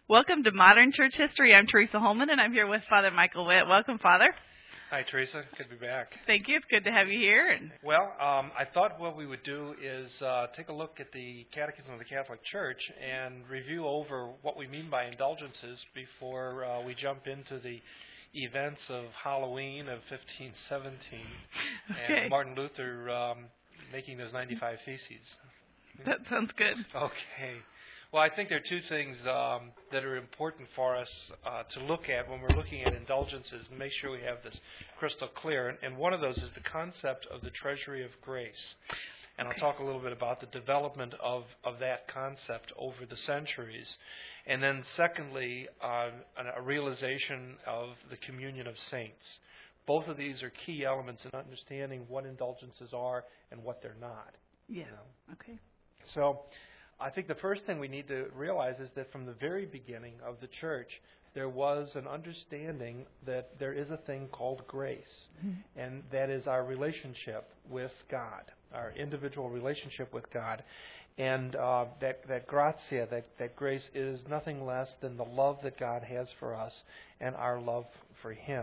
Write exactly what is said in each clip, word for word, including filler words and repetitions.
Welcome to Modern Church History. I'm Teresa Holman, and I'm here with Father Michael Witt. Welcome, Father. Hi, Teresa. Good to be back. Thank you. It's good to have you here. And Well, um, I thought what we would do is uh, take a look at the Catechism of the Catholic Church and review over what we mean by indulgences before uh, we jump into the events of Halloween of fifteen seventeen Okay. and Martin Luther um, making those ninety-five Theses. That sounds good. Okay. Well, I think there are two things um, that are important for us uh, to look at when we're looking at indulgences and make sure we have this crystal clear. And, and one of those is the concept of the treasury of grace. And Okay. I'll talk a little bit about the development of, of that concept over the centuries. And then secondly, uh, a realization of the communion of saints. Both of these are key elements in understanding what indulgences are and what they're not. Yeah. You know? Okay. So I think the first thing we need to realize is that from the very beginning of the church, there was an understanding that there is a thing called grace, Mm-hmm. and that is our relationship with God, our individual relationship with God. And uh, that, that gratia, that, that grace is nothing less than the love that God has for us and our love for Him.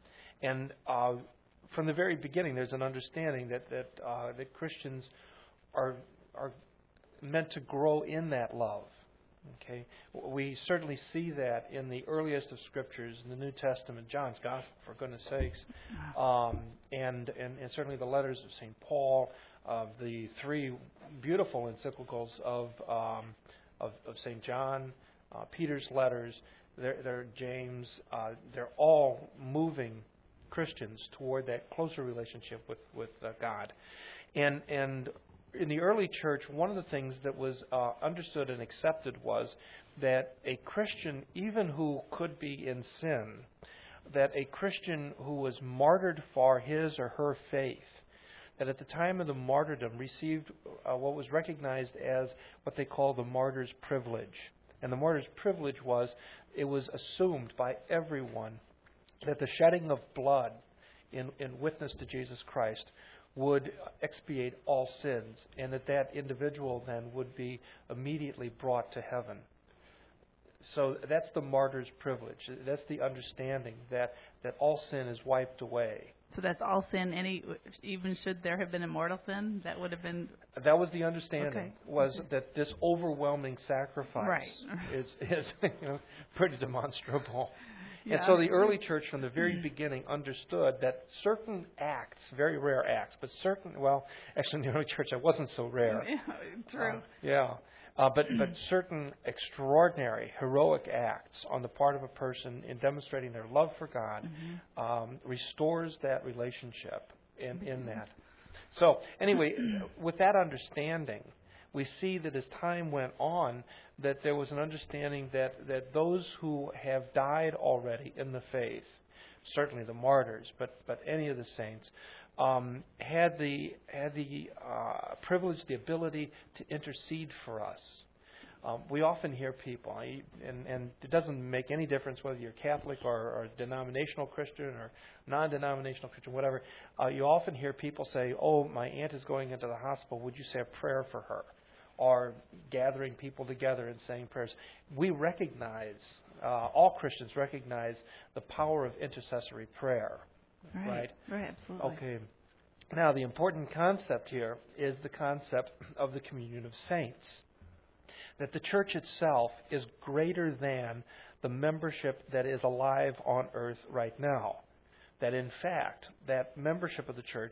And uh, from the very beginning, there's an understanding that, that, uh, that Christians are are meant to grow in that love. Okay, we certainly see that in the earliest of scriptures, in the New Testament, John's Gospel, for goodness sakes, um, and, and and certainly the letters of Saint Paul, of the three beautiful encyclicals of um, of, of Saint John, uh, Peter's letters, they're, they're James, uh, they're all moving Christians toward that closer relationship with with uh, God, and and. In the early church, one of the things that was uh, understood and accepted was that a Christian, even who could be in sin, that a Christian who was martyred for his or her faith, that at the time of the martyrdom received uh, what was recognized as what they call the martyr's privilege. And the martyr's privilege was, it was assumed by everyone that the shedding of blood in, in witness to Jesus Christ would expiate all sins, and that that individual then would be immediately brought to heaven. So that's the martyr's privilege. That's the understanding that, that all sin is wiped away. So that's all sin. Any, even should there have been a mortal sin, that would have been. That was the understanding. Okay. Was Okay. that this overwhelming sacrifice Right. is is you know, pretty demonstrable. Yeah. And so the early church from the very beginning understood that certain acts, very rare acts, but certain, well, actually in the early church it wasn't so rare. Yeah, true. Uh, yeah. Uh, but, but certain extraordinary, heroic acts on the part of a person in demonstrating their love for God Mm-hmm. um, restores that relationship in, in that. So anyway, with that understanding, we see that as time went on, that there was an understanding that, that those who have died already in the faith, certainly the martyrs, but, but any of the saints, um, had the had the uh, privilege, the ability to intercede for us. Um, we often hear people, and, and it doesn't make any difference whether you're Catholic or, or denominational Christian or non-denominational Christian, whatever. Uh, you often hear people say, "Oh, my aunt is going into the hospital. Would you say a prayer for her?" Or gathering people together and saying prayers. We recognize, uh, all Christians recognize the power of intercessory prayer. Right. Right? Right, absolutely. Okay. Now, the important concept here is the concept of the communion of saints. That the church itself is greater than the membership that is alive on earth right now. That in fact, that membership of the church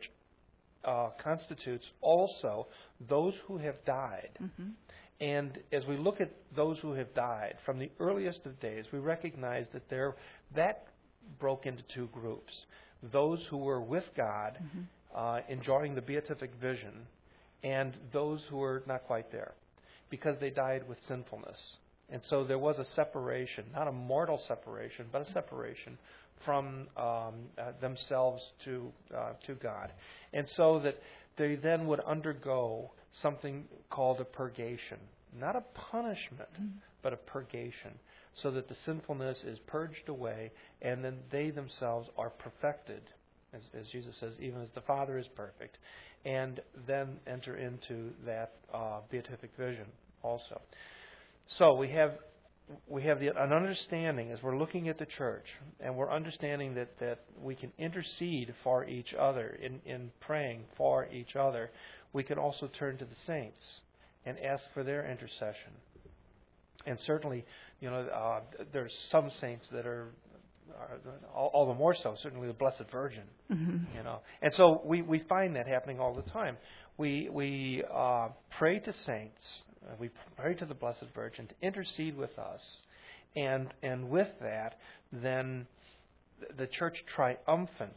uh, constitutes also those who have died. Mm-hmm. And as we look at those who have died, from the earliest of days, we recognize that there that broke into two groups. Those who were with God, Mm-hmm. uh, enjoying the beatific vision, and those who were not quite there, because they died with sinfulness. And so there was a separation, not a mortal separation, but a separation from um, uh, themselves to uh, to God. And so that they then would undergo something called a purgation. Not a punishment, Mm-hmm. but a purgation, so that the sinfulness is purged away, and then they themselves are perfected, as, as Jesus says, even as the Father is perfect, and then enter into that uh, beatific vision also. So we have we have the, an understanding as we're looking at the church, and we're understanding that, that we can intercede for each other in, in praying for each other. We can also turn to the saints and ask for their intercession. And certainly, you know, uh, there's some saints that are, are all, all the more so, certainly the Blessed Virgin, mm-hmm. you know. And so we, we find that happening all the time. We, we uh, pray to saints. We pray to the Blessed Virgin to intercede with us, and and with that, then the church triumphant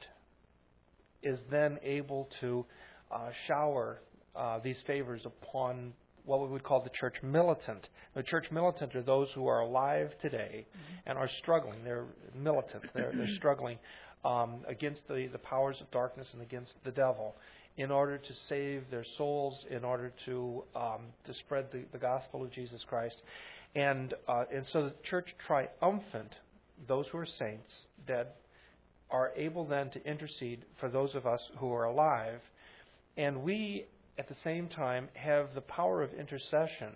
is then able to uh, shower uh, these favors upon what we would call the church militant. The church militant are those who are alive today mm-hmm. and are struggling. They're militant. They're, they're struggling um, against the, the powers of darkness and against the devil, in order to save their souls, in order to um, to spread the, the gospel of Jesus Christ. And uh, and so the church triumphant, those who are saints, that are able then to intercede for those of us who are alive. And we, at the same time, have the power of intercession.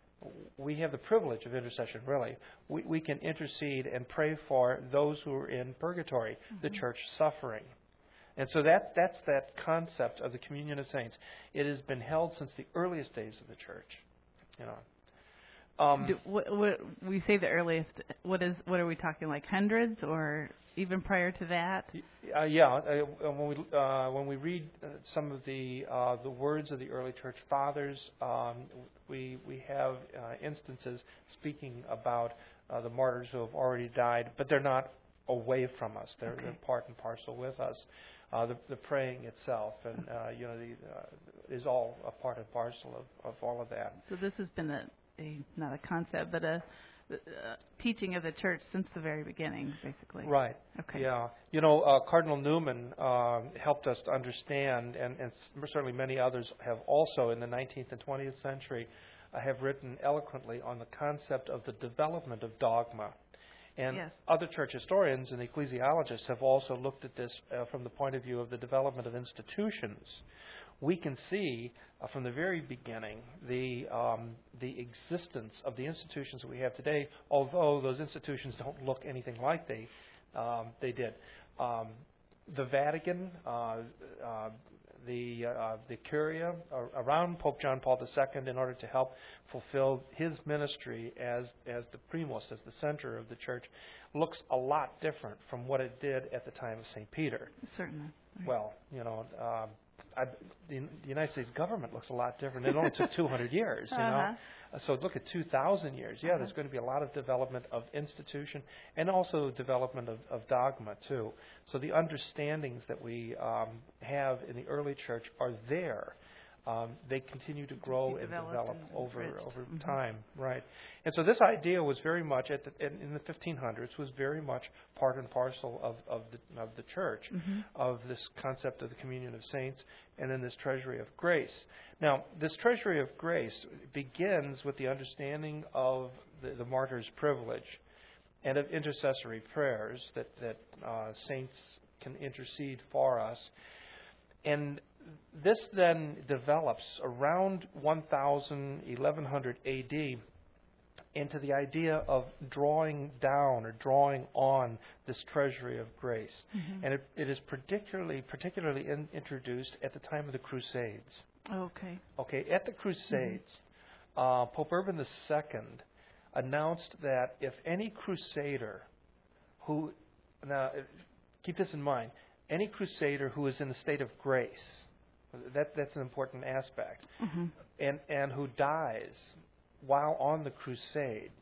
We have the privilege of intercession, really. We, we can intercede and pray for those who are in purgatory, mm-hmm. the church suffering. And so that that's that concept of the communion of saints. It has been held since the earliest days of the church. You know, um, Do, what, what, we say the earliest. What is what are we talking, like hundreds or even prior to that? Uh, yeah, uh, when we uh, when we read uh, some of the uh, the words of the early church fathers, um, we we have uh, instances speaking about uh, the martyrs who have already died, but they're not away from us. They're, okay. they're part and parcel with us. Uh, the, the praying itself, and uh, you know, the, uh, is all a part and parcel of, of all of that. So this has been a, a not a concept, but a, a teaching of the church since the very beginning, basically. Right. Okay. Yeah. You know, uh, Cardinal Newman uh, helped us to understand, and, and certainly many others have also in the nineteenth and twentieth century uh, have written eloquently on the concept of the development of dogma. And yes. other church historians and ecclesiologists have also looked at this uh, from the point of view of the development of institutions. We can see uh, from the very beginning the um, the existence of the institutions that we have today, although those institutions don't look anything like they um, they did. Um, the Vatican, uh, uh, the uh, the Curia uh, around Pope John Paul the Second, in order to help fulfill his ministry as as the primus, as the center of the church, looks a lot different from what it did at the time of Saint Peter. Certainly. Right. Well, you know, um, I, the, the United States government looks a lot different. It only took two hundred years, you uh-huh. know. So look at two thousand years. Yeah, uh-huh. There's going to be a lot of development of institution and also development of, of dogma, too. So the understandings that we um, have in the early church are there. Um, they continue to grow and develop and over enriched. over mm-hmm. time, right? And so this idea was very much at the, in, in the fifteen hundreds was very much part and parcel of, of the of the church, mm-hmm. of this concept of the communion of saints, and then this treasury of grace. Now, this treasury of grace begins with the understanding of the, the martyr's privilege and of intercessory prayers that that uh, saints can intercede for us, and this then develops around one thousand, eleven hundred A D into the idea of drawing down or drawing on this treasury of grace. Mm-hmm. And it, it is particularly particularly in, introduced at the time of the Crusades. Okay. Okay, at the Crusades, mm-hmm. uh, Pope Urban the Second announced that if any crusader who, now keep this in mind, any crusader who is in the state of grace, That that's an important aspect, mm-hmm. and and who dies while on the crusade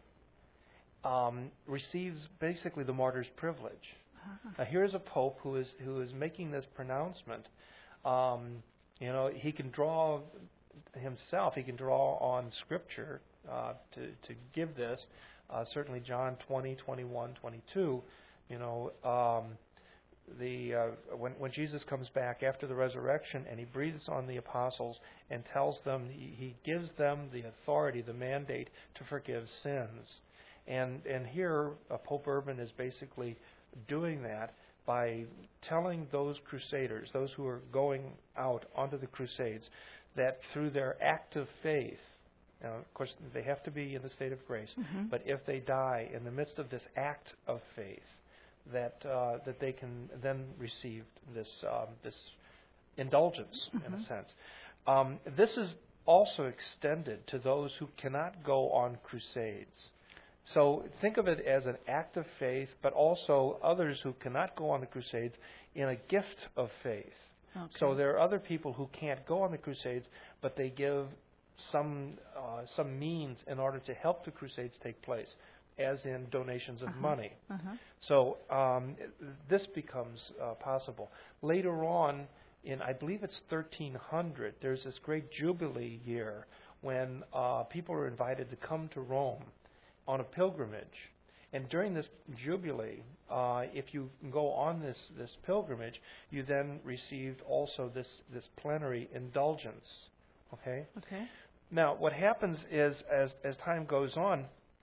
um, receives basically the martyr's privilege. Uh-huh. Now here's a pope who is who is making this pronouncement. Um, you know, he can draw himself. He can draw on Scripture uh, to to give this. Uh, certainly, John twenty, twenty-one, twenty-two. You know. Um, The uh, when when Jesus comes back after the resurrection and he breathes on the apostles and tells them, he, he gives them the authority, the mandate to forgive sins, and and here uh, Pope Urban is basically doing that by telling those crusaders, those who are going out onto the crusades, that through their act of faith Now, of course, they have to be in the state of grace. Mm-hmm. But if they die in the midst of this act of faith, that uh, that they can then receive this um, this indulgence, Mm-hmm. in a sense. Um, this is also extended to those who cannot go on crusades. So think of it as an act of faith, but also others who cannot go on the crusades in a gift of faith. Okay. So there are other people who can't go on the crusades, but they give some uh, some means in order to help the crusades take place, as in donations of Uh-huh. money. Uh-huh. So um, this becomes uh, possible. Later on, in I believe it's thirteen hundred, there's this great Jubilee year when uh, people are invited to come to Rome on a pilgrimage. And during this Jubilee, uh, if you go on this, this pilgrimage, you then received also this, this plenary indulgence. Okay? Okay. Now, what happens is, as, as time goes on,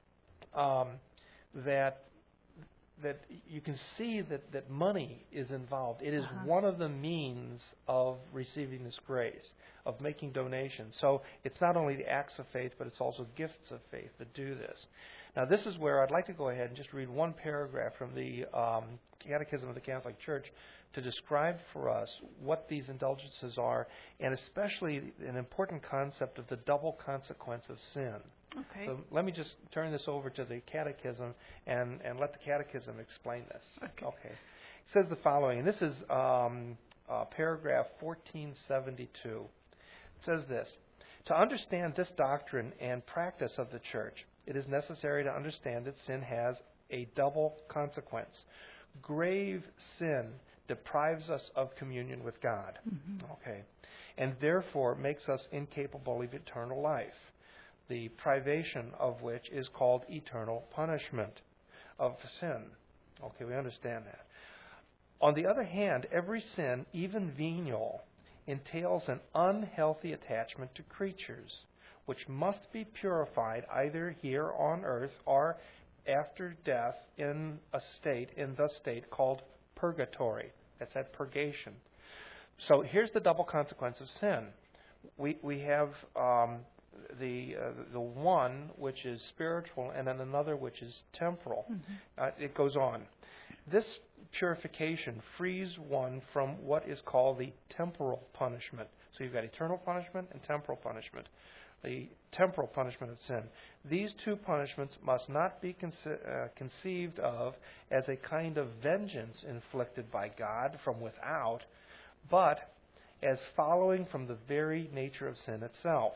um, that that you can see that, that money is involved. It is Uh-huh. one of the means of receiving this grace, of making donations. So it's not only the acts of faith, but it's also gifts of faith that do this. Now, this is where I'd like to go ahead and just read one paragraph from the um, Catechism of the Catholic Church to describe for us what these indulgences are, and especially an important concept of the double consequence of sin. Okay. So let me just turn this over to the Catechism and, and let the Catechism explain this. Okay. Okay. It says the following, and this is um, uh, paragraph fourteen seventy-two. It says this: to understand this doctrine and practice of the Church, it is necessary to understand that sin has a double consequence. Grave sin deprives us of communion with God, Mm-hmm. okay, and therefore makes us incapable of eternal life, the privation of which is called eternal punishment of sin. Okay, we understand that. On the other hand, every sin, even venial, entails an unhealthy attachment to creatures, which must be purified either here on earth or after death in a state, in the state called purgatory. That's that purgation. So here's the double consequence of sin. We we have um, the uh, the one which is spiritual, and then another which is temporal. Mm-hmm. Uh, it goes on. This purification frees one from what is called the temporal punishment. So you've got eternal punishment and temporal punishment. The temporal punishment of sin. These two punishments must not be conce- uh, conceived of as a kind of vengeance inflicted by God from without, but as following from the very nature of sin itself.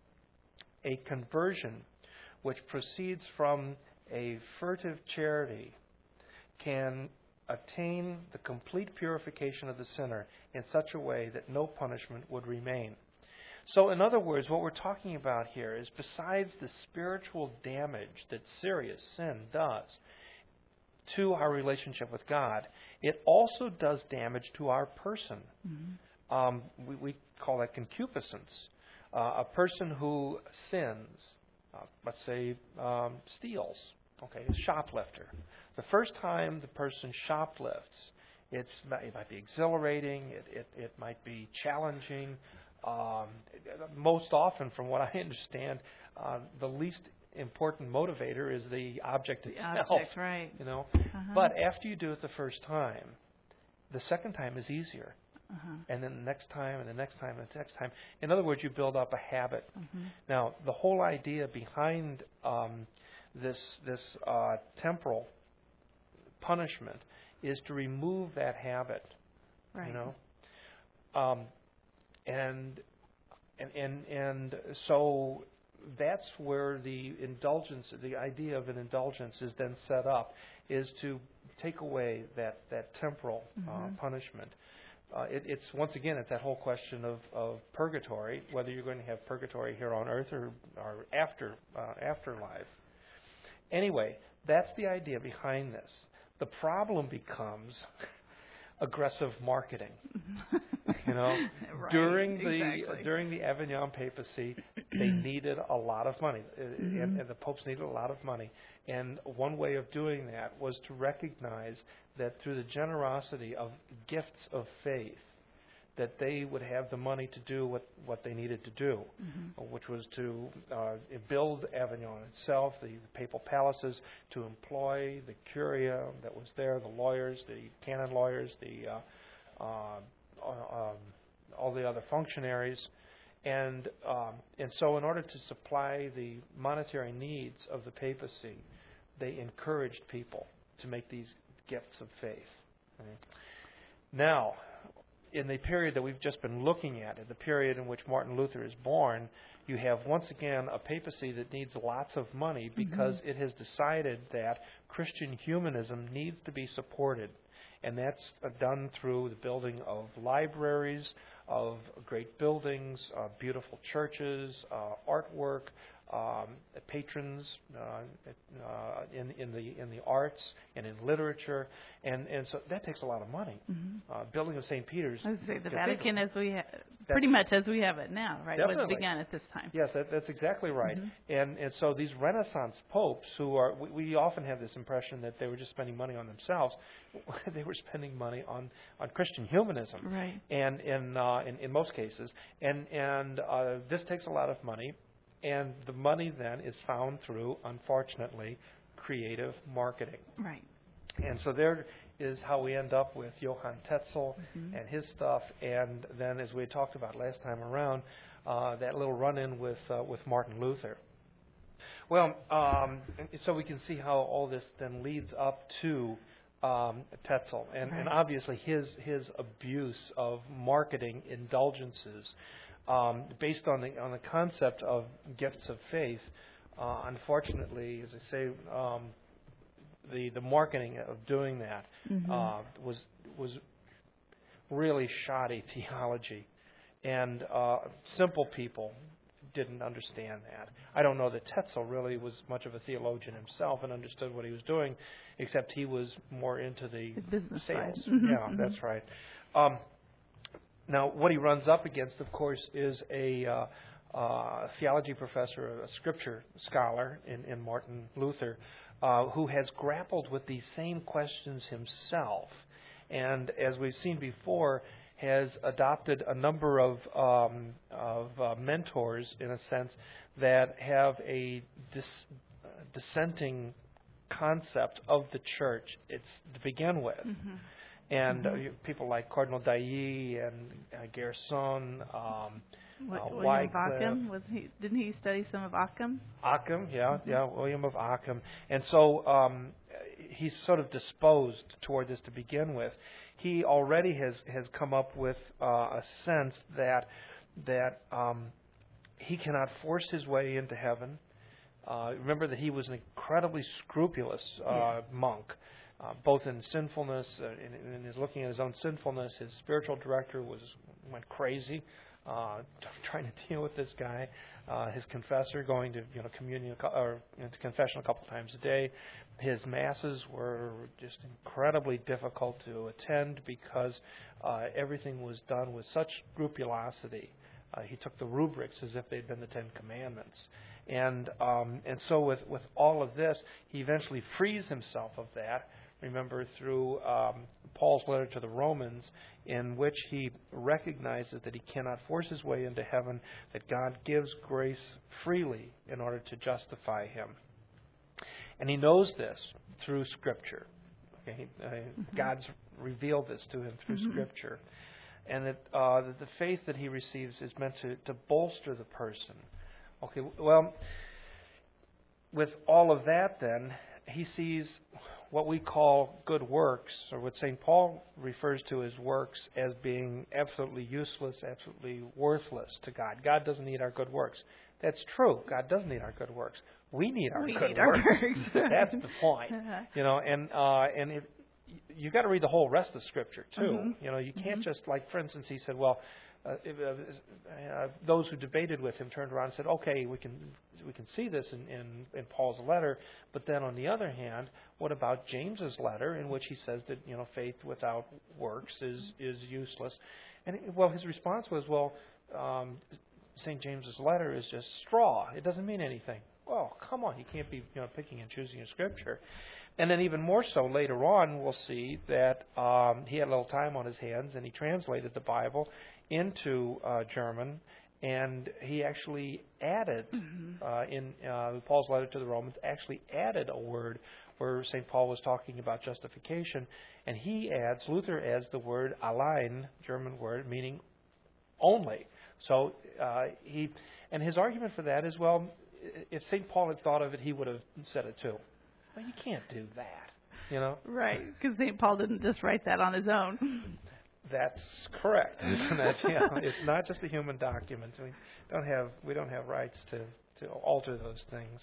A conversion which proceeds from a furtive charity can attain the complete purification of the sinner in such a way that no punishment would remain. So, in other words, what we're talking about here is, besides the spiritual damage that serious sin does to our relationship with God, it also does damage to our person. Mm-hmm. Um, we, we call that concupiscence. Uh, a person who sins, uh, let's say, um, steals, okay, a shoplifter. The first time the person shoplifts, it's, it might be exhilarating, it, it, it might be challenging. Um, most often, from what I understand, uh, the least important motivator is the object The itself. object, right. You know, Uh-huh. but after you do it the first time, the second time is easier, Uh-huh. and then the next time, and the next time, and the next time. In other words, you build up a habit. Mm-hmm. Now, the whole idea behind um, this this uh, temporal punishment is to remove that habit. Right. You know, um, and and and and so that's where the indulgence, the idea of an indulgence, is then set up, is to take away that that temporal uh, Mm-hmm. punishment. Uh, it, it's once again, it's that whole question of, of purgatory, whether you're going to have purgatory here on earth or or after uh, afterlife. Anyway, that's the idea behind this. The problem becomes aggressive marketing. You know, Right, during the exactly. during the Avignon papacy, they needed a lot of money, Mm-hmm. and, and the popes needed a lot of money. And one way of doing that was to recognize that through the generosity of gifts of faith, that they would have the money to do what, what they needed to do, Mm-hmm. which was to uh, build Avignon itself, the, the papal palaces, to employ the curia that was there, the lawyers, the canon lawyers, the uh, uh, um, all the other functionaries. And um, and so in order to supply the monetary needs of the papacy, they encouraged people to make these gifts of faith. Right? Now, in the period that we've just been looking at, in the period in which Martin Luther is born, you have once again a papacy that needs lots of money because Mm-hmm. it has decided that Christian humanism needs to be supported. And that's uh, done through the building of libraries, of great buildings, uh, beautiful churches, uh, artwork, um, patrons uh, uh, in, in the in the arts and in literature, and, and so that takes a lot of money. Mm-hmm. Uh, building of Saint Peter's. I would say the Cathedral. Vatican as we ha- pretty much as we have it now, right? Was Definitely. begun at this time. Yes, that, that's exactly right. Mm-hmm. And and so these Renaissance popes, who are, we, we often have this impression that they were just spending money on themselves. They were spending money on, on Christian humanism, Right. and in uh, in, in most cases, and and uh, this takes a lot of money, and the money then is found through, unfortunately, creative marketing. Right. And so there is how we end up with Johann Tetzel Mm-hmm. and his stuff, and then, as we had talked about last time around, uh, that little run-in with uh, with Martin Luther. Well, um, so we can see how all this then leads up to um, Tetzel, and, Right. and obviously his his abuse of marketing indulgences, um, based on the on the concept of gifts of faith. Uh, unfortunately, as I say. Um, The, the marketing of doing that Mm-hmm. uh, was was really shoddy theology, and uh, simple people didn't understand that. I don't know that Tetzel really was much of a theologian himself and understood what he was doing, except he was more into the His business sales. side. Mm-hmm. Yeah, Mm-hmm. that's right. Um, now, what he runs up against, of course, is a uh, uh, theology professor, a scripture scholar in, in Martin Luther, uh, who has grappled with these same questions himself, and as we've seen before, has adopted a number of um, of uh, mentors, in a sense, that have a dis, uh, dissenting concept of the church. It's to begin with. Mm-hmm. And Mhm. uh, you- people like Cardinal Dailly and uh, Gerson, um, What, uh, William of Wycliffe. Ockham, was he? Didn't he study some of Ockham? Occam, yeah, Mhm. yeah, William of Occam. And so um, he's sort of disposed toward this to begin with. He already has, has come up with uh, a sense that that um, he cannot force his way into heaven. Uh, remember that he was an incredibly scrupulous uh, Yeah. monk, uh, both in sinfulness, uh, in, in his looking at his own sinfulness. His spiritual director was went crazy, uh, trying to deal with this guy. Uh, his confessor going to you know communion a cou- or you know, to confession a couple times a day. His masses were just incredibly difficult to attend because uh, everything was done with such scrupulosity. Uh, he took the rubrics as if they'd been the Ten Commandments. And um, and so with, with all of this, he eventually frees himself of that. Remember, through um, Paul's letter to the Romans, in which he recognizes that he cannot force his way into heaven, that God gives grace freely in order to justify him. And he knows this through Scripture. Okay? Uh, Mm-hmm. God's revealed this to him through Mhm. Scripture. And that, uh, that the faith that he receives is meant to, to bolster the person. Okay, well, with all of that then, he sees what we call good works, or what Saint Paul refers to as works, as being absolutely useless, absolutely worthless to God. God doesn't need our good works. That's true. God does need our good works. We need our We good need our works. works. That's the point. Uh-huh. You know, and uh, and if, you got to read the whole rest of Scripture too. Mhm. You know, you can't Mhm. just, like, for instance, he said, well, uh, if, uh, uh, those who debated with him turned around and said, okay, we can we can see this in, in, in Paul's letter, but then on the other hand, what about James's letter, in which he says that you know faith without works is is useless? And well, his response was, well, um, Saint James's letter is just straw. It doesn't mean anything. Well, come on, you can't be you know picking and choosing a scripture. And then even more so later on, we'll see that um, he had a little time on his hands, and he translated the Bible into uh, German, and he actually added, Mm-hmm. uh, in uh, Paul's letter to the Romans, actually added a word where Saint Paul was talking about justification, and he adds, Luther adds the word allein, German word, meaning only. So uh, he, and his argument for that is, well, if Saint Paul had thought of it, he would have said it too. Well, you can't do that, you know. Right, because Saint Paul didn't just write that on his own. That's correct, isn't it? Yeah, it's not just a human document. We don't have we don't have rights to, to alter those things.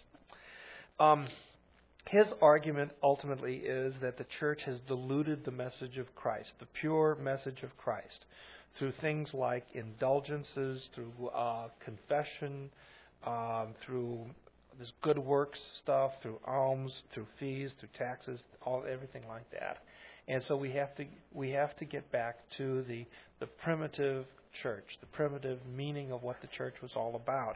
Um, his argument ultimately is that the church has diluted the message of Christ, the pure message of Christ, through things like indulgences, through uh, confession, um, through this good works stuff, through alms, through fees, through taxes, all everything like that. And so we have to we have to get back to the the primitive church, the primitive meaning of what the church was all about.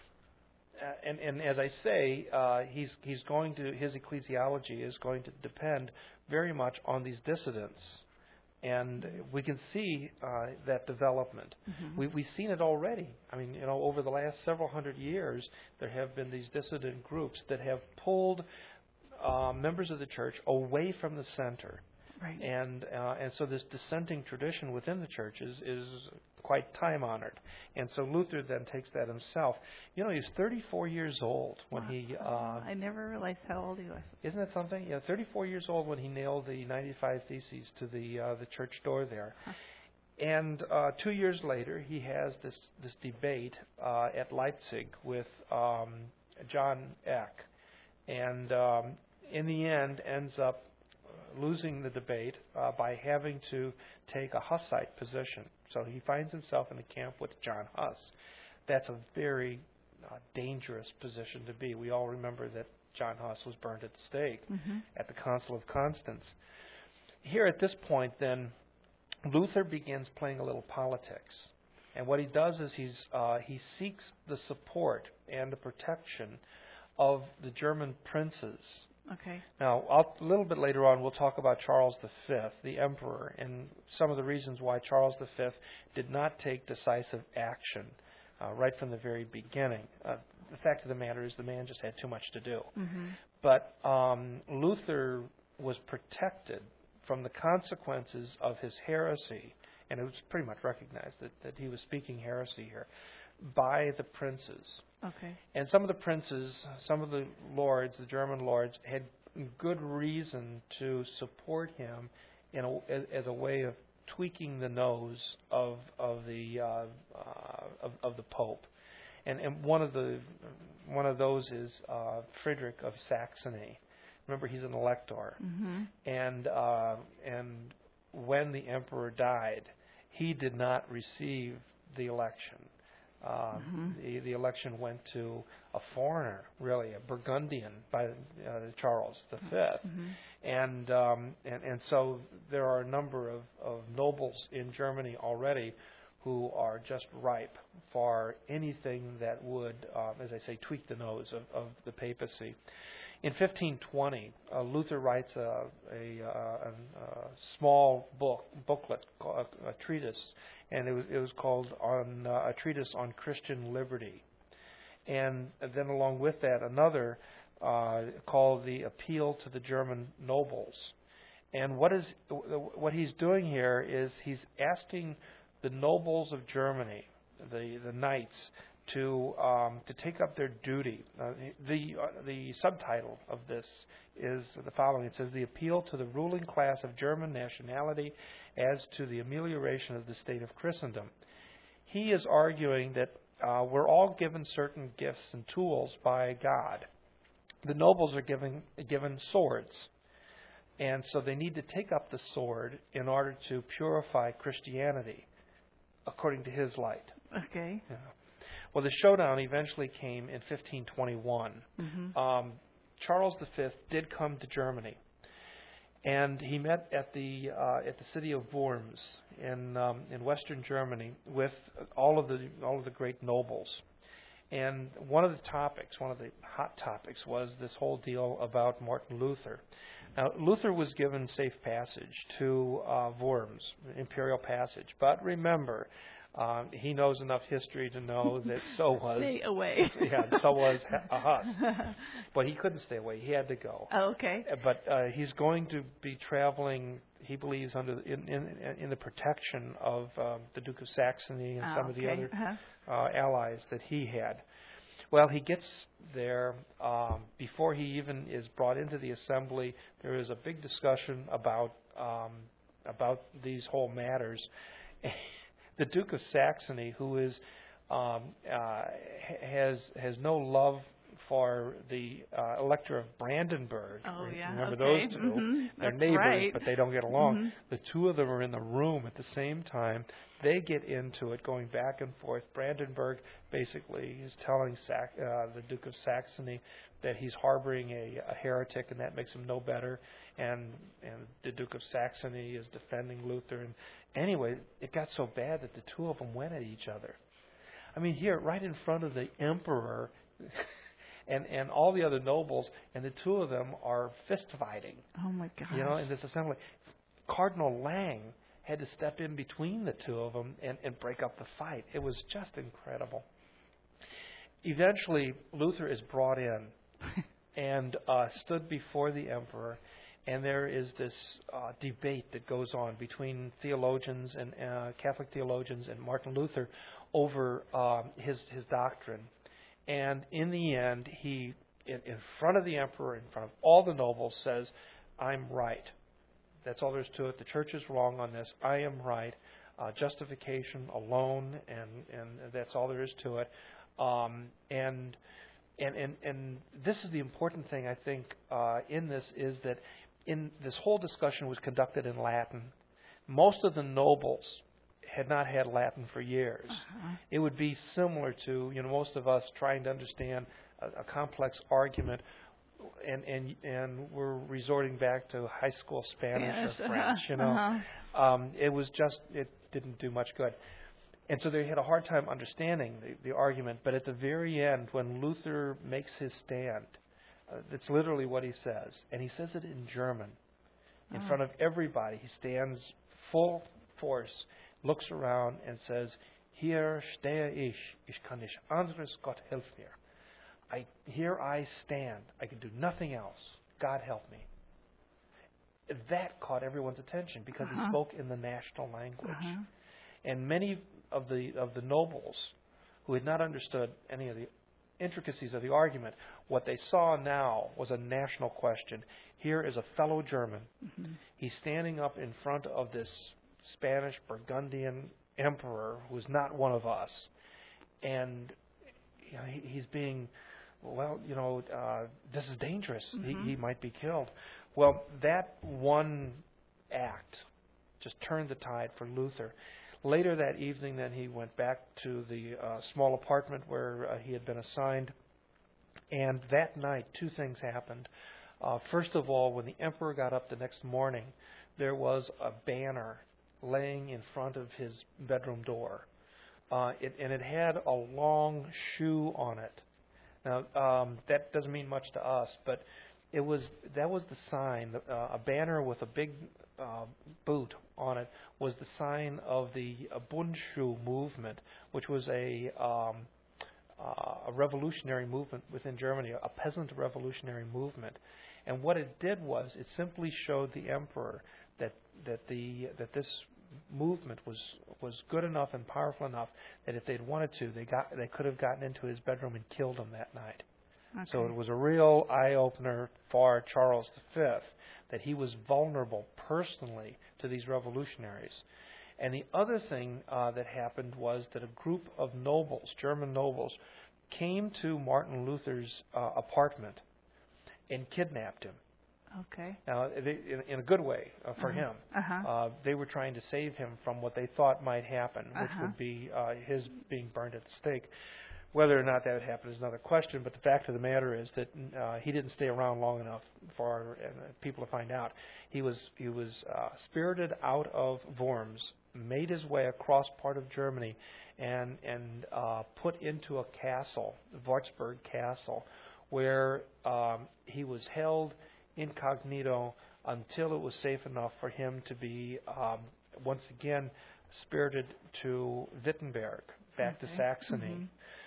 Uh, and, and as I say, uh, he's he's going to his ecclesiology is going to depend very much on these dissidents. And we can see uh, that development. Mm-hmm. We, we've seen it already. I mean, you know, over the last several hundred years, there have been these dissident groups that have pulled uh, members of the church away from the center. Right. And uh, and so this dissenting tradition within the church is, is quite time honored. And so Luther then takes that himself. You know, he was thirty-four years old when Wow. he. Uh, I never realized how old he was. Isn't that something? Yeah, thirty-four years old when he nailed the ninety-five Theses to the uh, the church door there. Huh. And uh, two years later, he has this this debate uh, at Leipzig with um, John Eck, and um, in the end ends up losing the debate uh, by having to take a Hussite position. So he finds himself in a camp with John Huss. That's a very uh, dangerous position to be. We all remember that John Huss was burned at the stake Mm-hmm. at the Council of Constance. Here at this point, then, Luther begins playing a little politics. And what he does is he's uh, he seeks the support and the protection of the German princes. Okay. Now, I'll, a little bit later on, we'll talk about Charles the Fifth, the emperor, and some of the reasons why Charles the Fifth did not take decisive action uh, right from the very beginning. Uh, the fact of the matter is the man just had too much to do. Mm-hmm. But um, Luther was protected from the consequences of his heresy, and it was pretty much recognized that, that he was speaking heresy here, by the princes. Okay. And some of the princes, some of the lords, the German lords, had good reason to support him in a, as, as a way of tweaking the nose of of the uh, uh, of, of the Pope. And, and one of the one of those is uh, Frederick of Saxony. Remember, he's an elector, Mm-hmm. and uh, and when the emperor died, he did not receive the election. Uh, Mm-hmm. the, the election went to a foreigner, really, a Burgundian by uh, Charles the Fifth, Mm-hmm. and, um, and and so there are a number of, of nobles in Germany already who are just ripe for anything that would, uh, as I say, tweak the nose of, of the papacy. In fifteen twenty, uh, Luther writes a, a, a, a small book booklet, a, a treatise, and it was it was called on uh, a treatise on Christian liberty. And then along with that, another uh, called the Appeal to the German Nobles. And what is what he's doing here is he's asking the nobles of Germany, the the knights, to um, to take up their duty. Uh, the uh, the subtitle of this is the following. It says, "The appeal to the ruling class of German nationality as to the amelioration of the state of Christendom." He is arguing that uh, we're all given certain gifts and tools by God. The nobles are given given swords, and so they need to take up the sword in order to purify Christianity, according to his light. Okay. Yeah. Well, the showdown eventually came in fifteen twenty-one. Mm-hmm. Um, Charles the Fifth did come to Germany, and he met at the uh, at the city of Worms in um, in western Germany with all of the all of the great nobles. And one of the topics, one of the hot topics, was this whole deal about Martin Luther. Now, Luther was given safe passage to uh, Worms, Imperial Passage. But remember, um, he knows enough history to know that so was... Stay away. yeah, so was Huss. But he couldn't stay away. He had to go. Oh, okay. But uh, he's going to be traveling, he believes, under the, in, in, in the protection of um, the Duke of Saxony and Oh, some of the okay. other Uh-huh. uh, allies that he had. Well, he gets there um, before he even is brought into the assembly. There is a big discussion about um, about these whole matters. The Duke of Saxony, who is um, uh, has has no love for the uh, Elector of Brandenburg. Oh, yeah. Remember okay. those two? Mm-hmm. They're That's neighbors, right. but they don't get along. Mm-hmm. The two of them are in the room at the same time. They get into it, going back and forth. Brandenburg basically is telling Sac- uh, the Duke of Saxony that he's harboring a, a heretic, and that makes him no better. And and the Duke of Saxony is defending Luther. And anyway, it got so bad that the two of them went at each other. I mean, here, right in front of the emperor, and and all the other nobles, and the two of them are fist fighting. Oh my gosh. You know, in this assembly, Cardinal Lang had to step in between the two of them and, and break up the fight. It was just incredible. Eventually, Luther is brought in and uh, stood before the emperor, and there is this uh, debate that goes on between theologians and uh, Catholic theologians and Martin Luther over um, his his doctrine. And in the end, he, in, in front of the emperor, in front of all the nobles, says, "I'm right. That's all there is to it. The church is wrong on this. I am right. Uh, justification alone, and, and that's all there is to it." Um, and, and and and this is the important thing, I think, uh, in this, is that in this whole discussion was conducted in Latin. Most of the nobles had not had Latin for years. Uh-huh. It would be similar to, you know, most of us trying to understand a, a complex argument, and and and we're resorting back to high school Spanish Yes, or French. uh-huh, You know, uh-huh. um, it was just it didn't do much good, and so they had a hard time understanding the, the argument. But at the very end, when Luther makes his stand, uh, that's literally what he says, and he says it in German, in Oh. front of everybody. He stands full force, looks around, and says, "Hier stehe ich, ich kann nicht anderes, Gott hilf mir." I, here I stand. I can do nothing else. God help me. That caught everyone's attention because Uh-huh. he spoke in the national language. Uh-huh. And many of the of the nobles who had not understood any of the intricacies of the argument, what they saw now was a national question. Here is a fellow German. Mm-hmm. He's standing up in front of this Spanish Burgundian emperor who is not one of us. And you know, he, he's being, well, you know, uh, this is dangerous. Mm-hmm. He, he might be killed. Well, that one act just turned the tide for Luther. Later that evening, then, he went back to the uh, small apartment where uh, he had been assigned. And that night, two things happened. Uh, first of all, when the emperor got up the next morning, there was a banner laying in front of his bedroom door. Uh, it, and it had a long shoe on it. Now, um, that doesn't mean much to us, but it was that was the sign. Uh, a banner with a big uh, boot on it was the sign of the uh, Bundschuh movement, which was a um, uh, a revolutionary movement within Germany, a peasant revolutionary movement. And what it did was it simply showed the emperor that that the that this movement was was good enough and powerful enough that if they'd wanted to, they got they could have gotten into his bedroom and killed him that night. Okay. So it was a real eye-opener for Charles the Fifth that he was vulnerable personally to these revolutionaries. And the other thing uh, that happened was that a group of nobles, German nobles, came to Martin Luther's uh, apartment and kidnapped him. Okay. Now, they, in, in a good way uh, for Uh-huh. him. Uh-huh. Uh, they were trying to save him from what they thought might happen, which Uh-huh. would be uh, his being burned at the stake. Whether or not that would happen is another question, but the fact of the matter is that uh, he didn't stay around long enough for uh, people to find out. He was he was uh, spirited out of Worms, made his way across part of Germany, and and uh, put into a castle, Wartburg Castle, where um, he was held incognito until it was safe enough for him to be um, once again spirited to Wittenberg, back Okay. to Saxony. Mhm.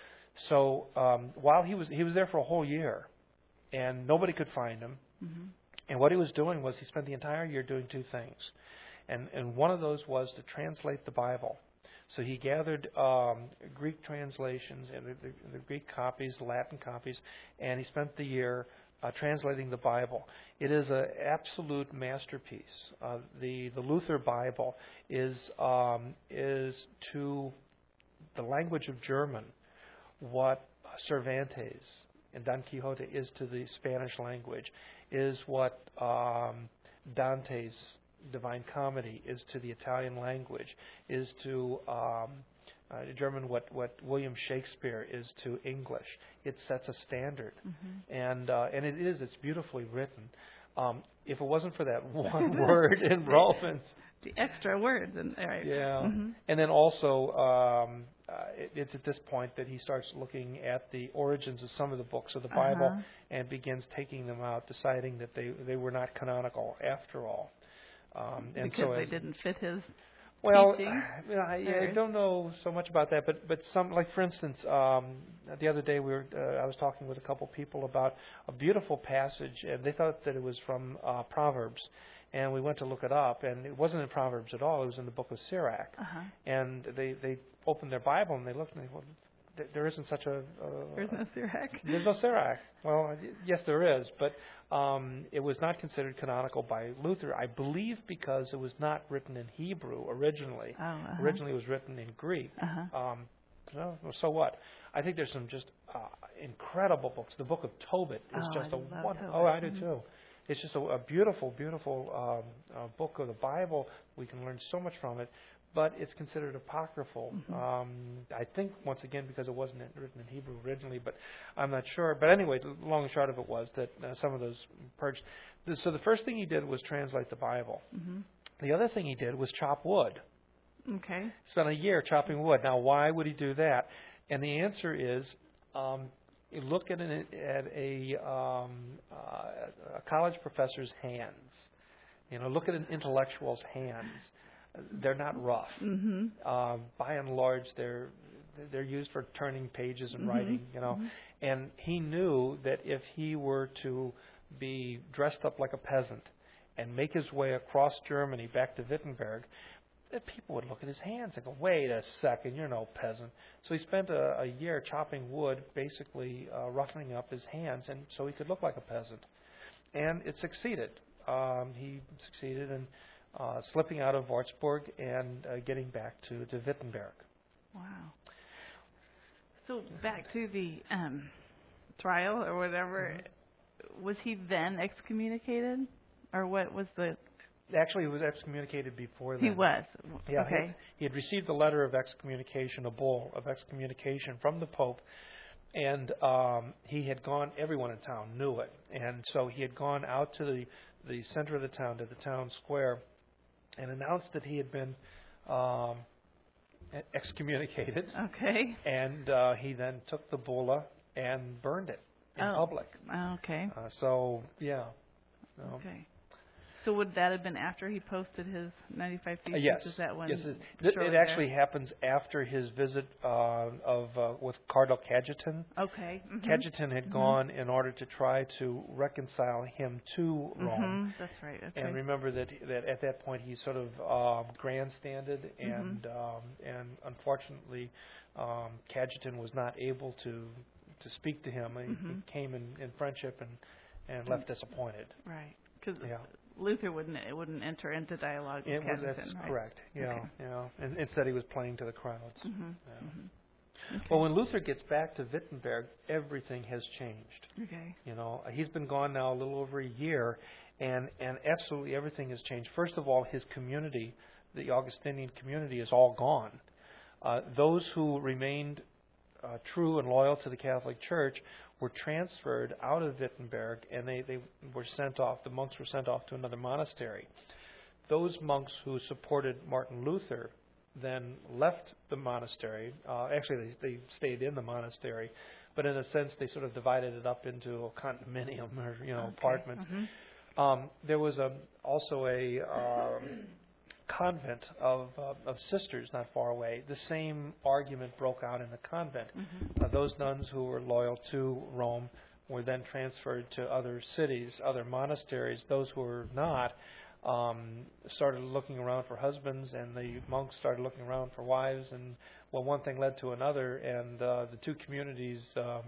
So um, while he was he was there for a whole year, and nobody could find him. Mhm. And what he was doing was he spent the entire year doing two things, and and one of those was to translate the Bible. So he gathered um, Greek translations and the, the, the Greek copies, the Latin copies, and he spent the year uh, translating the Bible. It is an absolute masterpiece. Uh, the the Luther Bible is um, is to the language of German what Cervantes and Don Quixote is to the Spanish language, is what um, Dante's Divine Comedy is to the Italian language, is to um, uh, German what, what William Shakespeare is to English. It sets a standard, Mhm. and uh, and it is. It's beautifully written. Um, if it wasn't for that one word in Romans, The extra words and all right. yeah. Mhm. And then also, um, uh, it, it's at this point that he starts looking at the origins of some of the books of the Bible Uh-huh. and begins taking them out, deciding that they, they were not canonical after all. Um, and Because so they as, didn't fit his well, teaching. you know, I, I Or- don't know so much about that, but but some, like for instance, um, the other day we were uh, I was talking with a couple people about a beautiful passage, and they thought that it was from uh, Proverbs, and we went to look it up, and it wasn't in Proverbs at all. It was in the book of Sirach, Uh-huh. and they they opened their Bible and they looked and they well, th- there isn't such a, a There's no Sirach. there's no Sirach. Well, y- yes, there is, but um, it was not considered canonical by Luther, I believe, because it was not written in Hebrew originally. Oh, uh-huh. Originally, it was written in Greek. Uh-huh. Um, so, so what? I think there's some just uh, incredible books. The Book of Tobit is Oh, just I a love one. Tobit. Oh, I do Mhm. too. It's just a, a beautiful, beautiful um, uh, book of the Bible. We can learn so much from it. But it's considered apocryphal. Mhm. Um, I think, once again, because it wasn't written in Hebrew originally, but I'm not sure. But anyway, the long and short of it was that uh, some of those purged. So the first thing he did was translate the Bible. Mhm. The other thing he did was chop wood. Okay. Spent a year chopping wood. Now, why would he do that? And the answer is, um, you look at, an, at a, um, uh, a college professor's hands. You know, look at an intellectual's hands. They're not rough. Mhm. Um, by and large, they're they're used for turning pages and Mhm. writing. You know, Mhm. and he knew that if he were to be dressed up like a peasant and make his way across Germany back to Wittenberg, that people would look at his hands and go, "Wait a second, you're no peasant." So he spent a, a year chopping wood, basically uh, roughening up his hands, and so he could look like a peasant. And it succeeded. Um, he succeeded in uh, slipping out of Würzburg and uh, getting back to, to Wittenberg. Wow. So back to the um, trial or whatever. Mm-hmm. Was he then excommunicated, or what was the? Actually, he was excommunicated before He then. was. Yeah, Okay. he, he had received a letter of excommunication, a bull of excommunication from the Pope, and um, he had gone. Everyone in town knew it, and so he had gone out to the the center of the town, to the town square, and announced that he had been um, excommunicated. Okay. And uh, he then took the bulla and burned it in Oh. public. Okay. Uh, so yeah. So, Okay. So would that have been after he posted his ninety-five Uh, theses? yes. Is that when? yes. It, it, shortly it there? actually happens after his visit uh, of uh, with Cardinal Cajetan. Okay. Mhm. Cajetan had Mhm. gone in order to try to reconcile him to Rome. Mhm. That's right. Okay. And remember that that at that point he sort of um, grandstanded, Mm-hmm. and um, and unfortunately, um, Cajetan was not able to to speak to him. He, Mhm. he came in, in friendship and and left disappointed. Right. Because Yeah. Luther wouldn't it wouldn't enter into dialogue with It was, Cajetan, that's right? correct. Yeah, Okay. yeah. And instead, he was playing to the crowds. Mhm. Yeah. Mhm. Okay. Well, when Luther gets back to Wittenberg, everything has changed. Okay. You know, he's been gone now a little over a year, and and absolutely everything has changed. First of all, his community, the Augustinian community, is all gone. Uh, those who remained uh, true and loyal to the Catholic Church were transferred out of Wittenberg, and they, they were sent off. The monks were sent off to another monastery. Those monks who supported Martin Luther then left the monastery. Uh, actually, they, they stayed in the monastery, but in a sense, they sort of divided it up into a condominium or you know Okay. apartments. Mhm. Um, there was a, also a um, convent of, uh, of sisters not far away. The same argument broke out in the convent. Mm-hmm. Uh, those nuns who were loyal to Rome were then transferred to other cities, other monasteries. Those who were not um, started looking around for husbands, and the monks started looking around for wives. And well, one thing led to another, and uh, the two communities um,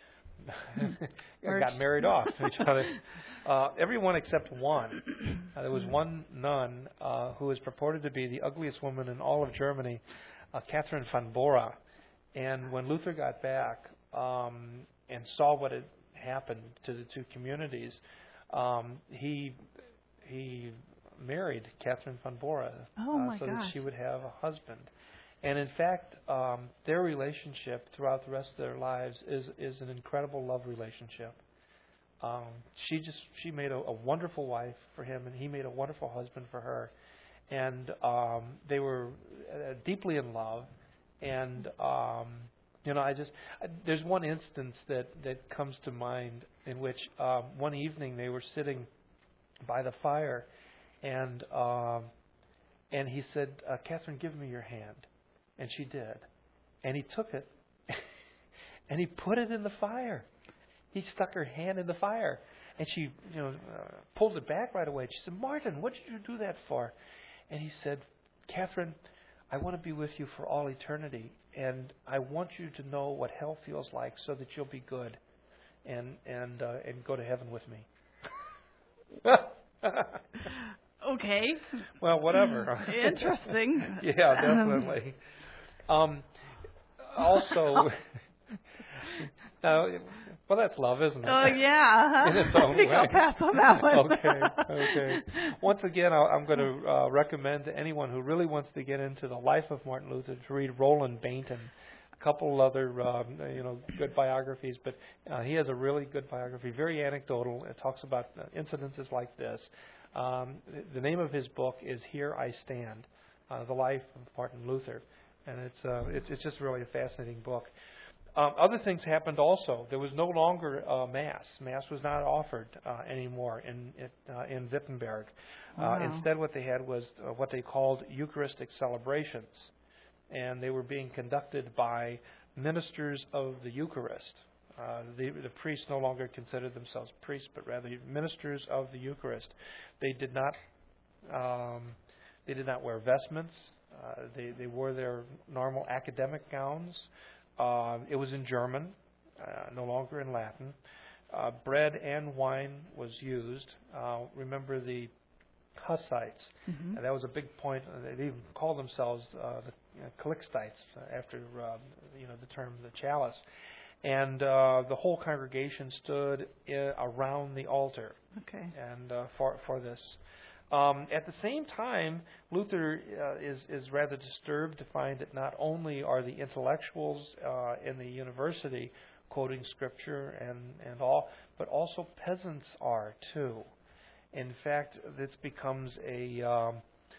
got married off to each other. Uh, everyone except one. Uh, there was one nun uh, who was purported to be the ugliest woman in all of Germany, uh, Catherine von Bora. And when Luther got back um, and saw what had happened to the two communities, um, he he married Catherine von Bora Oh, uh, my so gosh. that she would have a husband. And in fact, um, their relationship throughout the rest of their lives is is an incredible love relationship. Um, she just she made a, a wonderful wife for him, and he made a wonderful husband for her. And um, they were uh, deeply in love. And um, you know, I just I, there's one instance that that comes to mind in which um, one evening they were sitting by the fire, and um, and he said, uh, "Catherine, give me your hand." And she did. And he took it and he put it in the fire. He stuck her hand in the fire. And she, you know, uh, pulled it back right away. She said, "Martin, what did you do that for?" And he said, "Catherine, I want to be with you for all eternity. And I want you to know what hell feels like so that you'll be good and and uh, and go to heaven with me." Okay. Well, whatever. Interesting. Yeah, definitely. Um, also, uh, well, that's love, isn't it? Oh, yeah. In its own I think way. I'll pass on that one. Okay, okay. Once again, I'll, I'm going to uh, recommend to anyone who really wants to get into the life of Martin Luther to read Roland Bainton. A couple other, um, you know, good biographies, but uh, he has a really good biography, very anecdotal. It talks about uh, incidences like this. Um, the name of his book is Here I Stand, uh, The Life of Martin Luther. And it's, uh, it's it's just really a fascinating book. Um, other things happened also. There was no longer uh, Mass. Mass was not offered uh, anymore in it, uh, in Wittenberg. Wow. Uh, instead, what they had was uh, what they called Eucharistic celebrations. And they were being conducted by ministers of the Eucharist. Uh, the, the priests no longer considered themselves priests, but rather ministers of the Eucharist. They did not um, they did not wear vestments. Uh, they, they wore their normal academic gowns. Uh, it was in German, uh, no longer in Latin. Uh, bread and wine was used. Uh, remember the Hussites. Mm-hmm. Uh, that was a big point. Uh, they even called themselves uh, the you know, Calixtites uh, after uh, you know the term the chalice. And uh, the whole congregation stood I- around the altar. Okay. And uh, for for this. Um, at the same time, Luther uh, is, is rather disturbed to find that not only are the intellectuals uh, in the university quoting Scripture and, and all, but also peasants are too. In fact, this becomes a, um,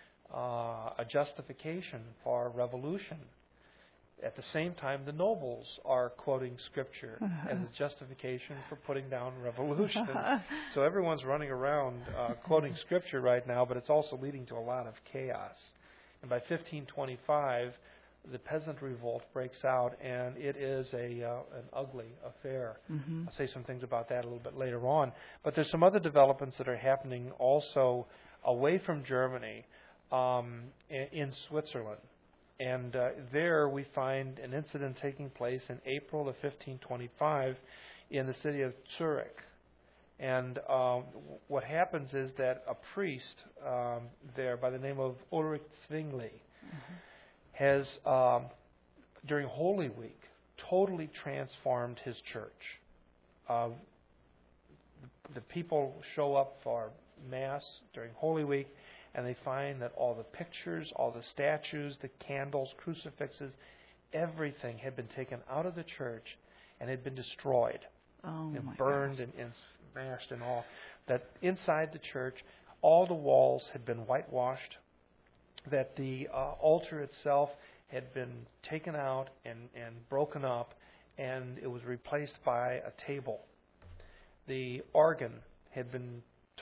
uh, a justification for revolution. At the same time, the nobles are quoting Scripture Uh-huh. as a justification for putting down revolution. So everyone's running around uh, quoting Scripture right now, but it's also leading to a lot of chaos. And by fifteen twenty-five, the peasant revolt breaks out, and it is a uh, an ugly affair. Mm-hmm. I'll say some things about that a little bit later on. But there's some other developments that are happening also away from Germany, um, in, in Switzerland. And uh, there we find an incident taking place in April of fifteen twenty-five in the city of Zurich. And um, what happens is that a priest um, there by the name of Ulrich Zwingli mm-hmm. has, um, during Holy Week, totally transformed his church. Uh, the, the people show up for Mass during Holy Week, and they find that all the pictures, all the statues, the candles, crucifixes, everything had been taken out of the church and had been destroyed Oh, and my burned gosh. and, and smashed and all. That inside the church, all the walls had been whitewashed, that the uh, altar itself had been taken out and, and broken up, and it was replaced by a table. The organ had been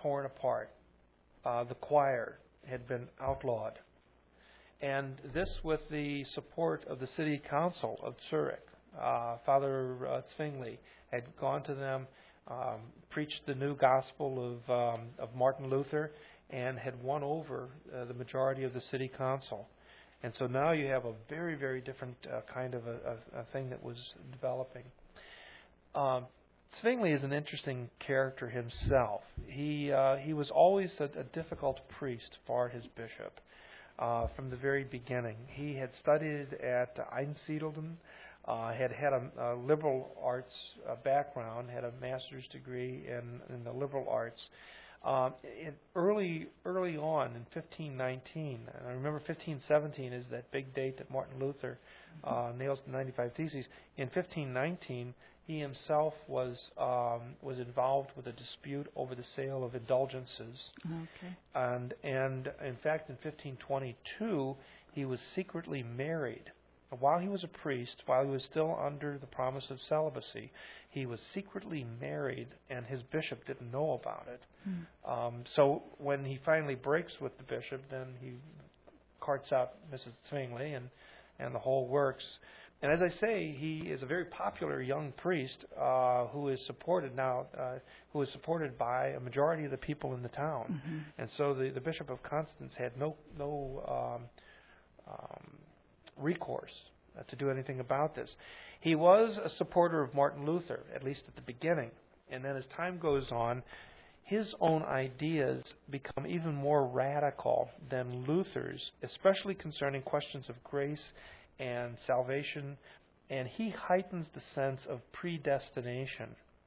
torn apart. Uh, the choir had been outlawed. And this with the support of the city council of Zurich. Uh, Father uh, Zwingli had gone to them, um, preached the new gospel of, um, of Martin Luther, and had won over uh, the majority of the city council. And so now you have a very, very different uh, kind of a, a, a thing that was developing. Um, Zwingli is an interesting character himself. He uh, he was always a, a difficult priest for his bishop uh, from the very beginning. He had studied at Einsiedeln, uh, had had a, a liberal arts uh, background, had a master's degree in, in the liberal arts. Um, in early early on in fifteen nineteen, and I remember fifteen seventeen is that big date that Martin Luther uh, nails the ninety-five Theses. In fifteen nineteen, he himself was um, was involved with a dispute over the sale of indulgences, Okay. and and in fact, in fifteen twenty-two, he was secretly married. While he was a priest, while he was still under the promise of celibacy, he was secretly married, and his bishop didn't know about it. Mm. Um, so when he finally breaks with the bishop, then he carts out Missus Zwingli, and, and the whole works. And as I say, he is a very popular young priest uh, who is supported now, uh, who is supported by a majority of the people in the town. Mm-hmm. And so the, the Bishop of Constance had no no um, um, recourse uh, to do anything about this. He was a supporter of Martin Luther, at least at the beginning. And then as time goes on, his own ideas become even more radical than Luther's, especially concerning questions of grace and salvation, and he heightens the sense of predestination.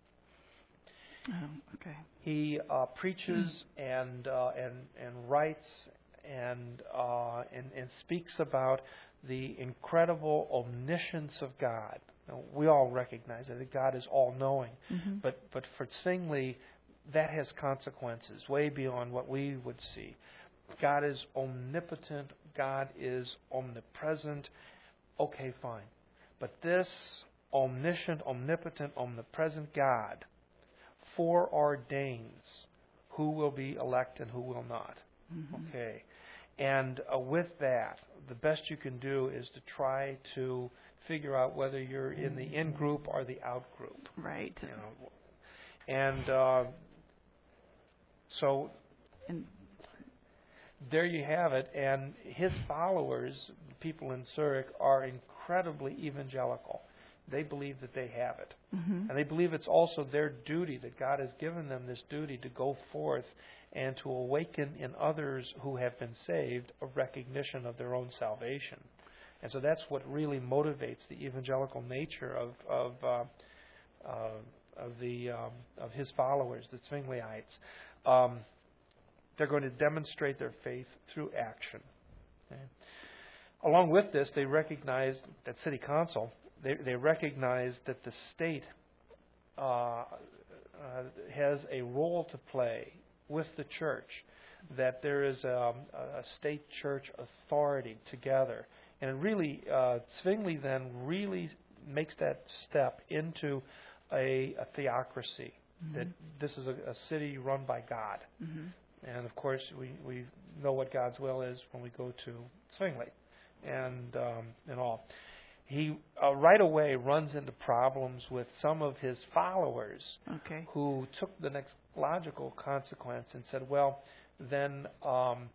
Oh, okay. He uh, preaches and uh, and and writes and, uh, and and speaks about the incredible omniscience of God. Now, we all recognize that God is all-knowing, Mm-hmm. but but for Zwingli, that has consequences way beyond what we would see. God is omnipotent. God is omnipresent. Okay, fine. But this omniscient, omnipotent, omnipresent God foreordains who will be elect and who will not. Mm-hmm. Okay. And uh, with that, the best you can do is to try to figure out whether you're in the in group or the out group. Right. You know. And uh, so And there you have it. And his followers, people in Zurich, are incredibly evangelical. They believe that they have it. mm-hmm. And they believe it's also their duty, that God has given them this duty to go forth and to awaken in others who have been saved a recognition of their own salvation. And so that's what really motivates the evangelical nature of of uh, uh, of the um, of his followers, the Zwingliites. Um, they're going to demonstrate their faith through action. Okay? Along with this, they recognize that city council. They, they recognize that the state uh, uh, has a role to play with the church, that there is a, a state church authority together. And really, uh, Zwingli then really makes that step into a, a theocracy, mm-hmm. that this is a, a city run by God. Mm-hmm. And of course, we, we know what God's will is when we go to Zwingli and, um, and all. He uh, right away runs into problems with some of his followers, Okay. who took the next logical consequence and said, well, then um,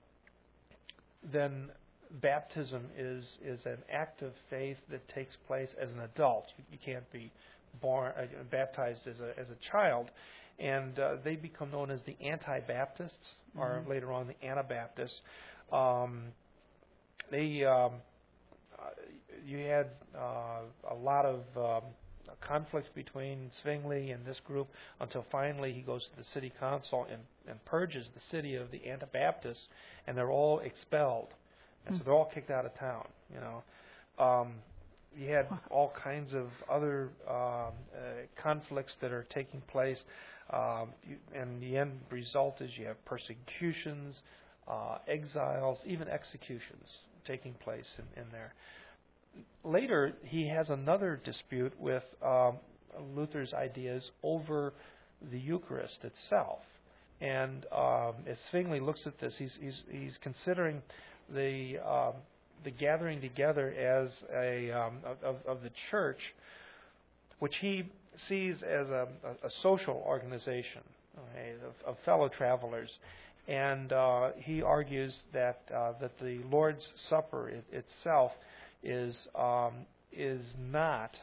then baptism is, is an act of faith that takes place as an adult. You, you can't be born uh, baptized as a as a child. And uh, they become known as the anti-Baptists, mm-hmm. or later on the Anabaptists. Um, they um, uh, you had uh, a lot of um, conflict between Zwingli and this group until finally he goes to the city council and, and purges the city of the Anabaptists, and they're all expelled, and mm-hmm. so they're all kicked out of town. You know. Um, You had all kinds of other um, uh, conflicts that are taking place, um, you, and the end result is you have persecutions, uh, exiles, even executions taking place in, in there. Later, he has another dispute with um, Luther's ideas over the Eucharist itself, And um, as Zwingli looks at this, he's he's, he's considering the um, the gathering together as a um, of, of the church, which he sees as a, a, a social organization, okay, of, of fellow travelers. And uh, he argues that uh, that the Lord's Supper it, itself is um, is not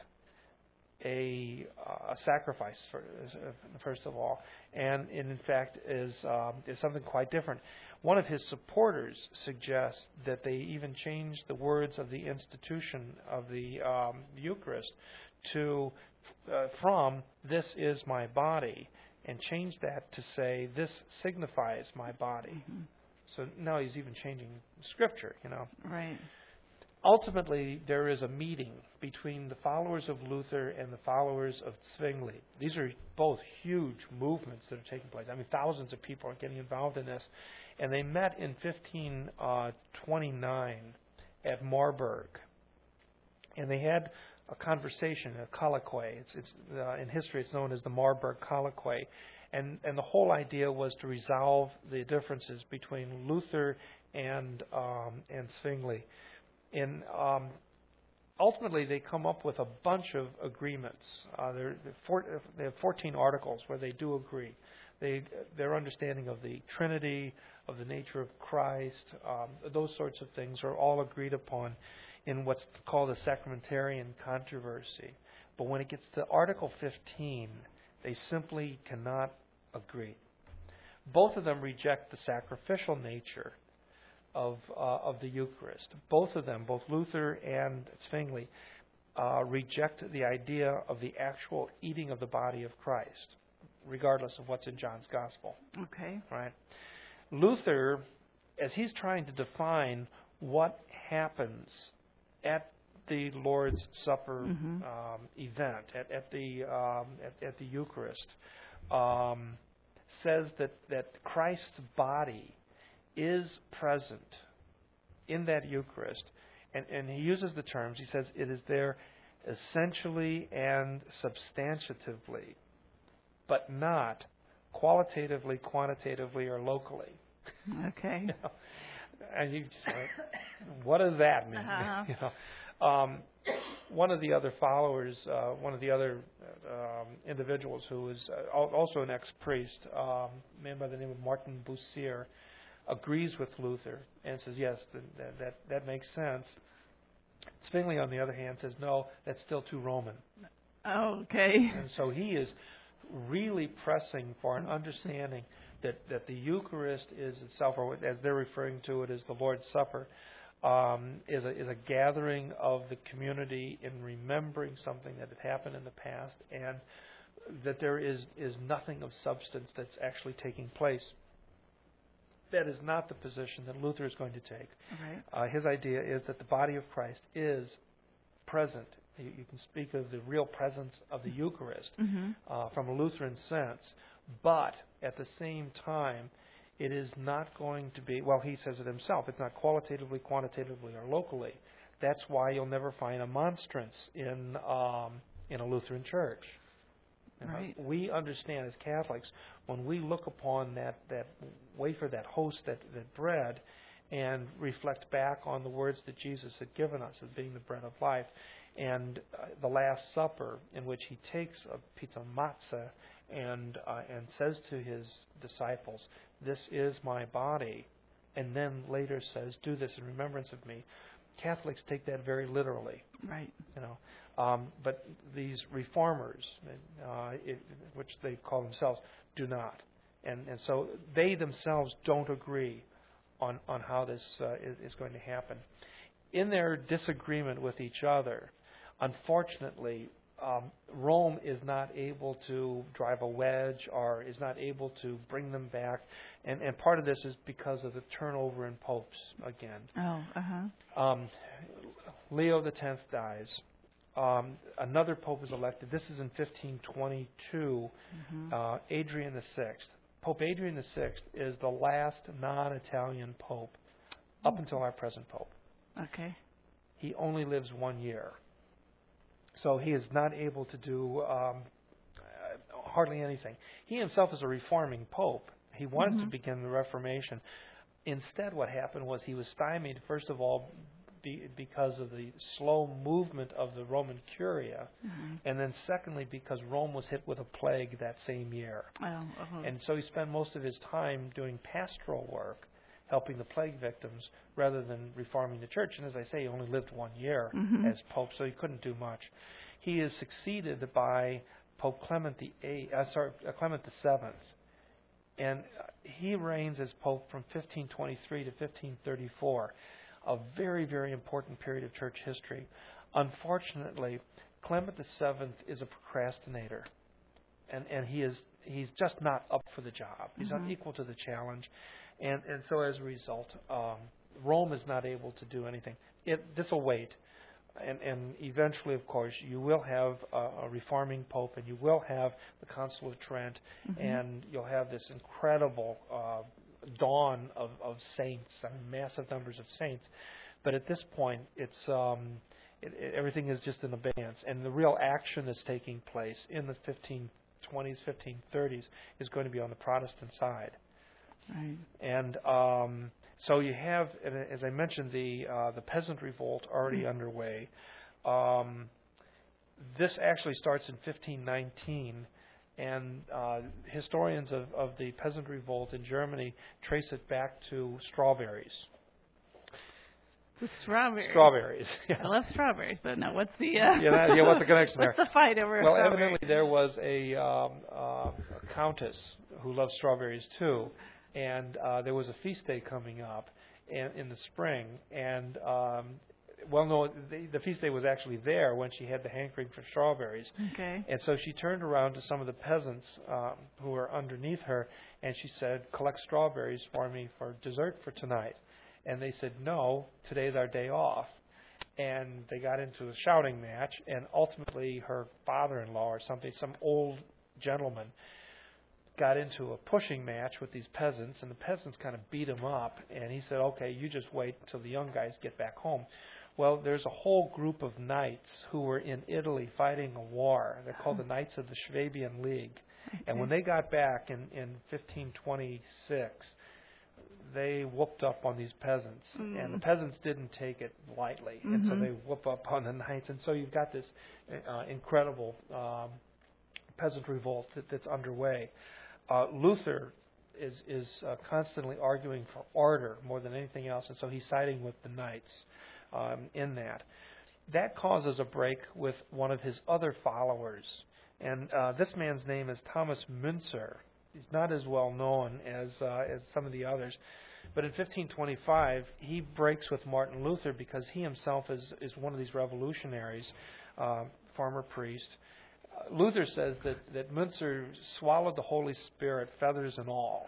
a, uh, a sacrifice, for, first of all, and it in fact is um, is something quite different. One of his supporters suggests that they even changed the words of the institution of the um, Eucharist to uh, from "This is my body," and changed that to say "This signifies my body." Mm-hmm. So now he's even changing Scripture, you know. Right. Ultimately, there is a meeting between the followers of Luther and the followers of Zwingli. These are both huge movements that are taking place. I mean, thousands of people are getting involved in this. And they met in fifteen twenty-nine at Marburg. And they had a conversation, a colloquy. It's, it's, uh, in history, it's known as the Marburg Colloquy. And, and the whole idea was to resolve the differences between Luther and, um, and Zwingli. And um, ultimately, they come up with a bunch of agreements. Uh, they're, they're four, they have fourteen articles where they do agree. They, their understanding of the Trinity, of the nature of Christ, um, those sorts of things are all agreed upon in what's called a sacramentarian controversy. But when it gets to Article fifteen, they simply cannot agree. Both of them reject the sacrificial nature of uh, of the Eucharist. Both of them, both Luther and Zwingli, uh, reject the idea of the actual eating of the body of Christ, regardless of what's in John's Gospel. Okay. Right? Luther, as he's trying to define what happens at the Lord's Supper Mm-hmm. um, event, at, at the um, at, at the Eucharist, um, says that that Christ's body is present in that Eucharist, and, and he uses the terms, he says it is there essentially and substantiatively, but not qualitatively, quantitatively, or locally. Okay. You know? And you just say, what does that mean? Uh-huh. You know? um, one of the other followers, uh, one of the other um, individuals who was uh, also an ex-priest, um, a man by the name of Martin Bucer, agrees with Luther and says, yes, that, that, that makes sense. Zwingli, on the other hand, says, no, that's still too Roman. Oh, okay. And so he is really pressing for an understanding that, that the Eucharist is itself, or as they're referring to it as the Lord's Supper, um, is, a, is a gathering of the community in remembering something that had happened in the past, and that there is, is nothing of substance that's actually taking place. That is not the position that Luther is going to take. Right. Uh, his idea is that the body of Christ is present. You, you can speak of the real presence of the Eucharist Mm-hmm. uh, from a Lutheran sense, but at the same time, it is not going to be, well, he says it himself, it's not qualitatively, quantitatively, or locally. That's why you'll never find a monstrance in um, in a Lutheran church. Right. Uh, we understand as Catholics, when we look upon that, that wafer, that host, that, that bread, and reflect back on the words that Jesus had given us as being the bread of life, and uh, the Last Supper, in which he takes a piece of matzah and uh, and says to his disciples, "This is my body," and then later says, "Do this in remembrance of me." Catholics take that very literally. Right. You know. Um, but these reformers, uh, it, which they call themselves, do not. And, and so they themselves don't agree on, on how this uh, is, is going to happen. In their disagreement with each other, unfortunately, um, Rome is not able to drive a wedge or is not able to bring them back. And, and part of this is because of the turnover in popes again. Oh, uh-huh. Um, Leo the Tenth dies. Um, another pope is elected. This is in fifteen twenty-two. Mm-hmm. Uh, Adrian the Sixth. Pope Adrian the Sixth is the last non-Italian pope up Mm. until our present pope. Okay. He only lives one year. So he is not able to do um, uh, hardly anything. He himself is a reforming pope. He wanted Mm-hmm. to begin the Reformation. Instead, what happened was he was stymied, first of all, be, because of the slow movement of the Roman Curia, Mm-hmm. and then secondly, because Rome was hit with a plague that same year. Oh, uh-huh. And so he spent most of his time doing pastoral work, helping the plague victims, rather than reforming the church. And as I say, he only lived one year Mhm. as Pope, so he couldn't do much. He is succeeded by Pope Clement the Eighth, uh, sorry, uh, Clement the Seventh, and uh, he reigns as Pope from fifteen twenty-three to fifteen thirty-four, a very, very important period of church history. Unfortunately, Clement the Seventh is a procrastinator, and and he is he's just not up for the job. He's Mhm. not equal to the challenge, and and so as a result, um, Rome is not able to do anything. It this will wait. And, and eventually, of course, you will have a, a reforming pope, and you will have the Council of Trent, Mhm. and you'll have this incredible uh, dawn of, of saints, I mean, massive numbers of saints. But at this point, it's um, it, it, everything is just in abeyance, and the real action that's taking place in the fifteen twenties, fifteen thirties is going to be on the Protestant side. Right. And um, so you have, as I mentioned, the uh, the peasant revolt already underway. Um, this actually starts in fifteen nineteen, and uh, historians of, of the peasant revolt in Germany trace it back to strawberries. The strawberries. Strawberries. Yeah. I love strawberries, but no, what's the uh, Yeah, that- yeah, what's the connection there? What's the fight over Well, strawberries? evidently there was a, um, uh, a countess who loved strawberries too, and uh, there was a feast day coming up in, in the spring, and um, well, no, the, the feast day was actually there when she had the hankering for strawberries, Okay. and so she turned around to some of the peasants um, who were underneath her, and she said, "Collect strawberries for me for dessert for tonight." And they said, "No, today's our day off." And they got into a shouting match, and ultimately her father-in-law or something, some old gentleman, got into a pushing match with these peasants, and the peasants kind of beat him up, and he said, "Okay, you just wait until the young guys get back home." Well, there's a whole group of knights who were in Italy fighting a war. They're called the Knights of the Swabian League. Okay. And when they got back in, in fifteen twenty-six, they whooped up on these peasants, Mm. and the peasants didn't take it lightly, and so Mhm. they whoop up on the knights, and so you've got this uh, incredible um, peasant revolt that, that's underway. Uh, Luther is is uh, constantly arguing for order more than anything else, and so he's siding with the knights um, in that. That causes a break with one of his other followers, and uh, this man's name is Thomas Müntzer. He's not as well known as uh, as some of the others, but in fifteen twenty-five he breaks with Martin Luther because he himself is is one of these revolutionaries, uh, former priest. Uh, Luther says that that Müntzer swallowed the Holy Spirit, feathers and all.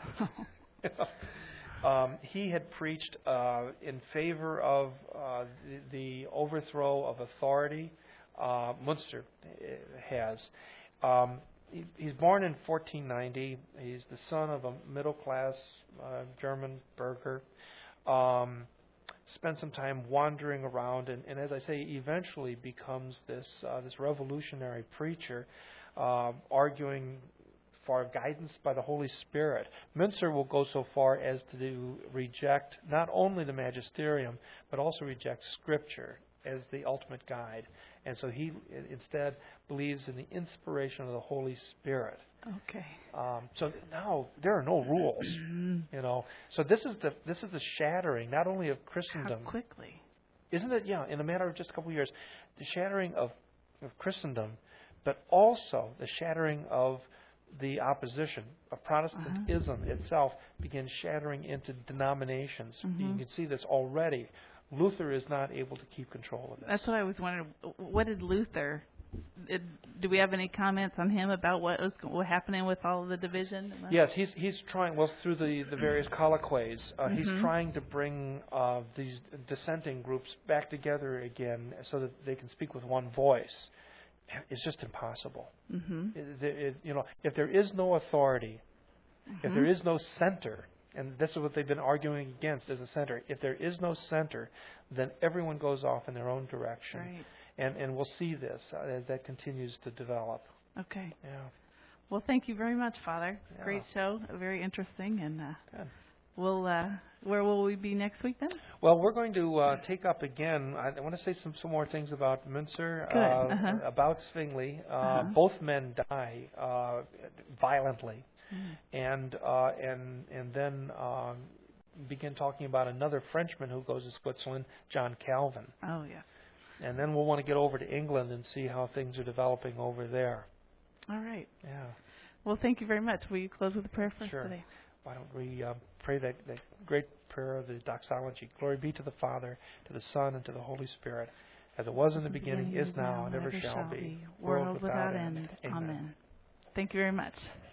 um, he had preached uh, in favor of uh, the, the overthrow of authority. Uh, Müntzer has. Um, He's born in fourteen ninety. He's the son of a middle-class uh, German burgher. Um, spent some time wandering around, and, and as I say, eventually becomes this uh, this revolutionary preacher, uh, arguing for guidance by the Holy Spirit. Müntzer will go so far as to reject not only the magisterium, but also reject Scripture as the ultimate guide. And so he instead believes in the inspiration of the Holy Spirit. Okay. Um, so now there are no rules, you know. So this is the this is the shattering not only of Christendom, How quickly? isn't it? Yeah, in a matter of just a couple of years, the shattering of, of Christendom, but also the shattering of the opposition of Protestantism Uh-huh. itself begins shattering into denominations. Mhm. You can see this already. Luther is not able to keep control of this. That's what I was wondering. What did Luther? It, do we have any comments on him about what was what happening with all of the division? Yes, he's he's trying. Well, through the, the various colloquies, uh, Mhm. he's trying to bring uh, these dissenting groups back together again, so that they can speak with one voice. It's just impossible. Mhm. It, it, you know, if there is no authority, Mhm. if there is no center, and this is what they've been arguing against as a center. If there is no center, then everyone goes off in their own direction. Right. And and we'll see this uh, as that continues to develop. Okay. Yeah. Well, thank you very much, Father. Yeah. Great show, very interesting, and uh, Good. we'll. Uh, where will we be next week then? Well, we're going to uh, take up again. I, I want to say some, some more things about Münzer, Good. uh, Uh-huh. about Zwingli. Uh, Uh-huh. Both men die uh, violently, Mm. and uh, and and then um, begin talking about another Frenchman who goes to Switzerland, John Calvin. Oh yes. And then we'll want to get over to England and see how things are developing over there. All right. Yeah. Well, thank you very much. Will you close with a prayer for us Sure. today? Why don't we uh, pray that, that great prayer of the doxology? Glory be to the Father, to the Son, and to the Holy Spirit, as it was in the beginning, is now, and ever shall be, world without end. Amen. Thank you very much.